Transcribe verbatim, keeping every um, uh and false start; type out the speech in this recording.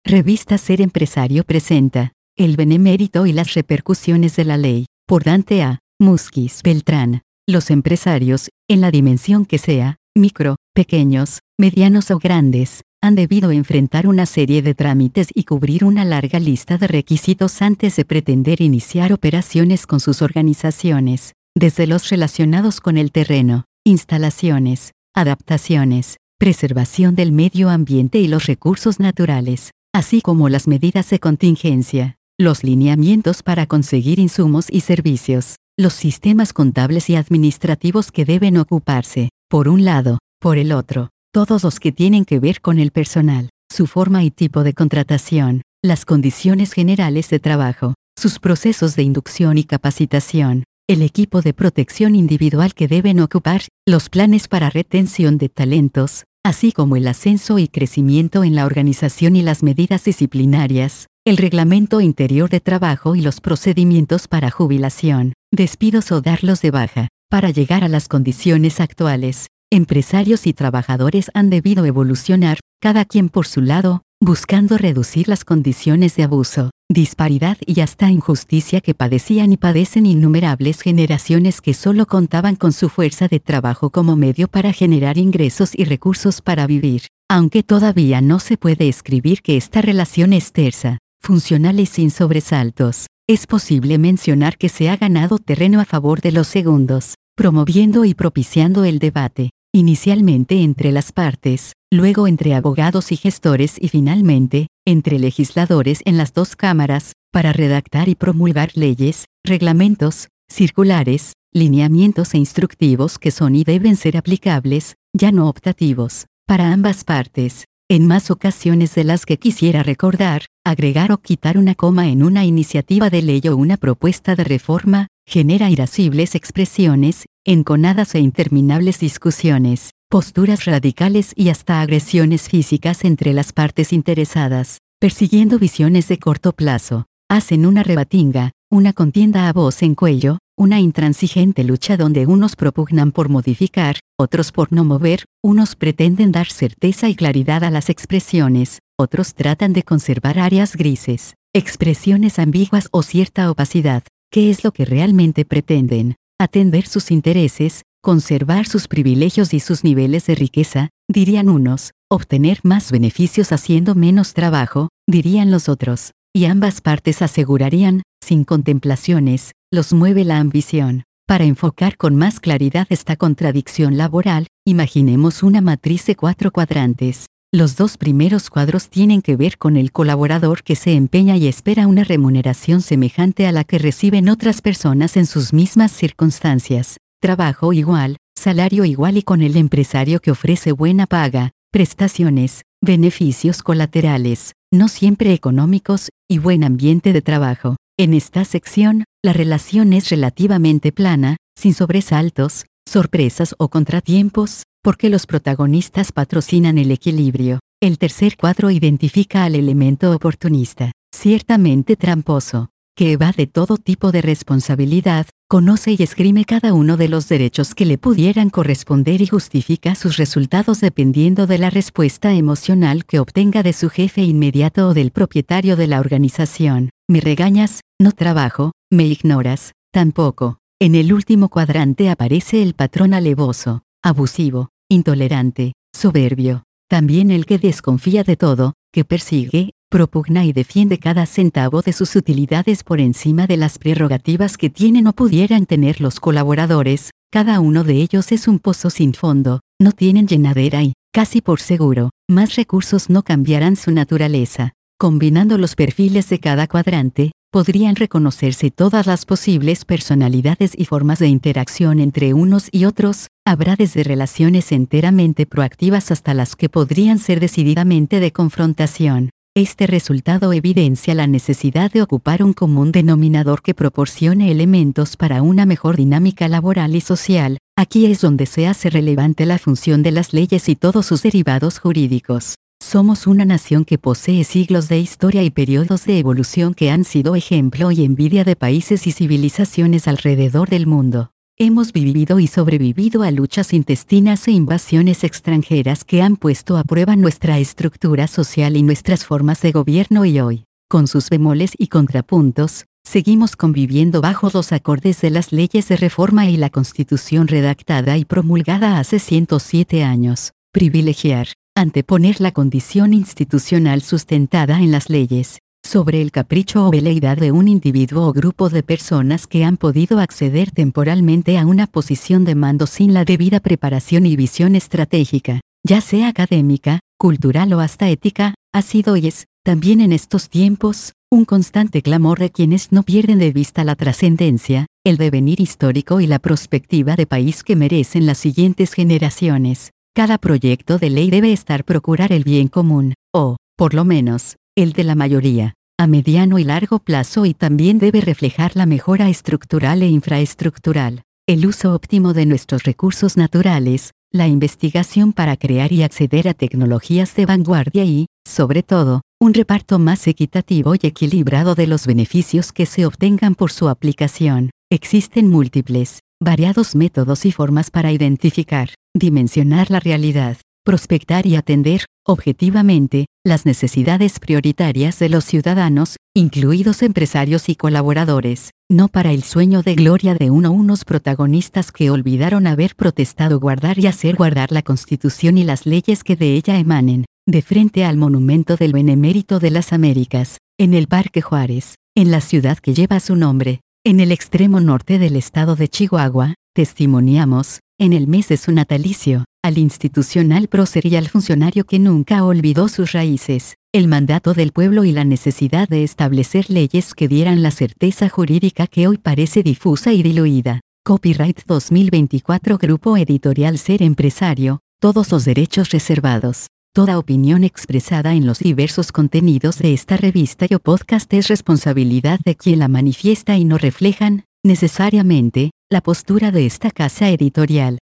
Revista Ser Empresario presenta El benemérito y las repercusiones de la ley, por Dante A. Musquiz Beltrán. Los empresarios, en la dimensión que sea, micro, pequeños, medianos o grandes, han debido enfrentar una serie de trámites y cubrir una larga lista de requisitos antes de pretender iniciar operaciones con sus organizaciones, desde los relacionados con el terreno, instalaciones, adaptaciones, preservación del medio ambiente y los recursos naturales, así como las medidas de contingencia, los lineamientos para conseguir insumos y servicios, los sistemas contables y administrativos que deben ocuparse, por un lado, por el otro, todos los que tienen que ver con el personal, su forma y tipo de contratación, las condiciones generales de trabajo, sus procesos de inducción y capacitación, el equipo de protección individual que deben ocupar, los planes para retención de talentos, así como el ascenso y crecimiento en la organización y las medidas disciplinarias, el reglamento interior de trabajo y los procedimientos para jubilación, despidos o darlos de baja. Para llegar a las condiciones actuales, empresarios y trabajadores han debido evolucionar, cada quien por su lado, buscando reducir las condiciones de abuso, disparidad y hasta injusticia que padecían y padecen innumerables generaciones que solo contaban con su fuerza de trabajo como medio para generar ingresos y recursos para vivir. Aunque todavía no se puede escribir que esta relación es tersa, funcional y sin sobresaltos, es posible mencionar que se ha ganado terreno a favor de los segundos, promoviendo y propiciando el debate, inicialmente entre las partes, luego entre abogados y gestores y finalmente, entre legisladores en las dos cámaras, para redactar y promulgar leyes, reglamentos, circulares, lineamientos e instructivos que son y deben ser aplicables, ya no optativos, para ambas partes, en más ocasiones de las que quisiera recordar, agregar o quitar una coma en una iniciativa de ley o una propuesta de reforma, genera irascibles expresiones, enconadas e interminables discusiones, posturas radicales y hasta agresiones físicas entre las partes interesadas, persiguiendo visiones de corto plazo. Hacen una rebatinga, una contienda a voz en cuello, una intransigente lucha donde unos propugnan por modificar, otros por no mover, unos pretenden dar certeza y claridad a las expresiones, otros tratan de conservar áreas grises, expresiones ambiguas o cierta opacidad. ¿Qué es lo que realmente pretenden? Atender sus intereses, conservar sus privilegios y sus niveles de riqueza, dirían unos, obtener más beneficios haciendo menos trabajo, dirían los otros, y ambas partes asegurarían, sin contemplaciones, los mueve la ambición. Para enfocar con más claridad esta contradicción laboral, imaginemos una matriz de cuatro cuadrantes. Los dos primeros cuadros tienen que ver con el colaborador que se empeña y espera una remuneración semejante a la que reciben otras personas en sus mismas circunstancias, trabajo igual, salario igual y con el empresario que ofrece buena paga, prestaciones, beneficios colaterales, no siempre económicos, y buen ambiente de trabajo. En esta sección, la relación es relativamente plana, sin sobresaltos, sorpresas o contratiempos, porque los protagonistas patrocinan el equilibrio. El tercer cuadro identifica al elemento oportunista, ciertamente tramposo, que evade todo tipo de responsabilidad, conoce y esgrime cada uno de los derechos que le pudieran corresponder y justifica sus resultados dependiendo de la respuesta emocional que obtenga de su jefe inmediato o del propietario de la organización. Me regañas, no trabajo, me ignoras, tampoco. En el último cuadrante aparece el patrón alevoso, abusivo, intolerante, soberbio, también el que desconfía de todo, que persigue, propugna y defiende cada centavo de sus utilidades por encima de las prerrogativas que tienen o pudieran tener los colaboradores. Cada uno de ellos es un pozo sin fondo, no tienen llenadera y, casi por seguro, más recursos no cambiarán su naturaleza. Combinando los perfiles de cada cuadrante, podrían reconocerse todas las posibles personalidades y formas de interacción entre unos y otros. Habrá desde relaciones enteramente proactivas hasta las que podrían ser decididamente de confrontación. Este resultado evidencia la necesidad de ocupar un común denominador que proporcione elementos para una mejor dinámica laboral y social. Aquí es donde se hace relevante la función de las leyes y todos sus derivados jurídicos. Somos una nación que posee siglos de historia y periodos de evolución que han sido ejemplo y envidia de países y civilizaciones alrededor del mundo. Hemos vivido y sobrevivido a luchas intestinas e invasiones extranjeras que han puesto a prueba nuestra estructura social y nuestras formas de gobierno y hoy, con sus bemoles y contrapuntos, seguimos conviviendo bajo los acordes de las leyes de reforma y la Constitución redactada y promulgada hace ciento siete años. Privilegiar, anteponer la condición institucional sustentada en las leyes, sobre el capricho o veleidad de un individuo o grupo de personas que han podido acceder temporalmente a una posición de mando sin la debida preparación y visión estratégica, ya sea académica, cultural o hasta ética, ha sido y es, también en estos tiempos, un constante clamor de quienes no pierden de vista la trascendencia, el devenir histórico y la perspectiva de país que merecen las siguientes generaciones. Cada proyecto de ley debe estar procurar el bien común, o, por lo menos, el de la mayoría, a mediano y largo plazo y también debe reflejar la mejora estructural e infraestructural, el uso óptimo de nuestros recursos naturales, la investigación para crear y acceder a tecnologías de vanguardia y, sobre todo, un reparto más equitativo y equilibrado de los beneficios que se obtengan por su aplicación. Existen múltiples, variados métodos y formas para identificar, dimensionar la realidad, prospectar y atender, objetivamente, las necesidades prioritarias de los ciudadanos, incluidos empresarios y colaboradores, no para el sueño de gloria de uno unos protagonistas que olvidaron haber protestado guardar y hacer guardar la Constitución y las leyes que de ella emanen, de frente al monumento del Benemérito de las Américas, en el Parque Juárez, en la ciudad que lleva su nombre, en el extremo norte del estado de Chihuahua, testimoniamos, en el mes de su natalicio, al institucional prócer y al funcionario que nunca olvidó sus raíces, el mandato del pueblo y la necesidad de establecer leyes que dieran la certeza jurídica que hoy parece difusa y diluida. Copyright dos mil veinticuatro Grupo Editorial Ser Empresario, todos los derechos reservados. Toda opinión expresada en los diversos contenidos de esta revista o podcast es responsabilidad de quien la manifiesta y no reflejan, necesariamente, la postura de esta casa editorial.